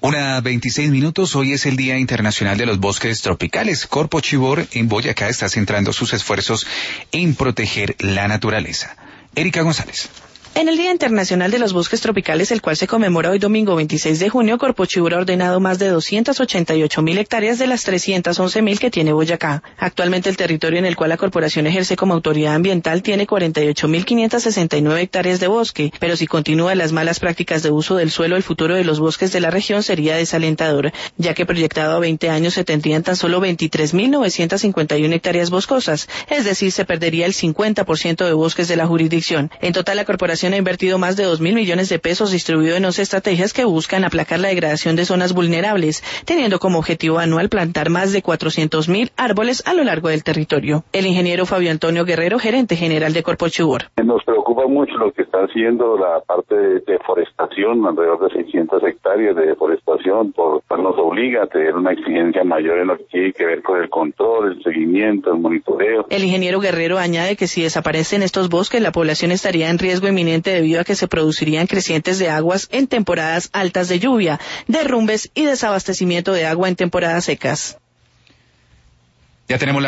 1:26. Hoy es el Día Internacional de los Bosques Tropicales. Corpochivor en Boyacá está centrando sus esfuerzos en proteger la naturaleza. Erika González. En el Día Internacional de los Bosques Tropicales, el cual se conmemora hoy domingo 26 de junio, Corpochivor ha ordenado más de 288.000 hectáreas de las 311.000 que tiene Boyacá. Actualmente el territorio en el cual la corporación ejerce como autoridad ambiental tiene 48.569 hectáreas de bosque, pero si continúan las malas prácticas de uso del suelo, el futuro de los bosques de la región sería desalentador, ya que proyectado a 20 años se tendrían tan solo 23.951 hectáreas boscosas, es decir, se perdería el 50% de bosques de la jurisdicción. En total, la corporación ha invertido más de 2.000 millones de pesos distribuido en 11 estrategias que buscan aplacar la degradación de zonas vulnerables, teniendo como objetivo anual plantar más de 400.000 árboles a lo largo del territorio. El ingeniero Fabio Antonio Guerrero, gerente general de Corpochivor. Nos preocupa mucho lo que está haciendo la parte de deforestación, alrededor de 600 hectáreas de deforestación, nos obliga a tener una exigencia mayor en lo que tiene que ver con el control, el seguimiento, el monitoreo. El ingeniero Guerrero añade que si desaparecen estos bosques, la población estaría en riesgo inminente debido a que se producirían crecientes de aguas en temporadas altas de lluvia, derrumbes y desabastecimiento de agua en temporadas secas. Ya tenemos la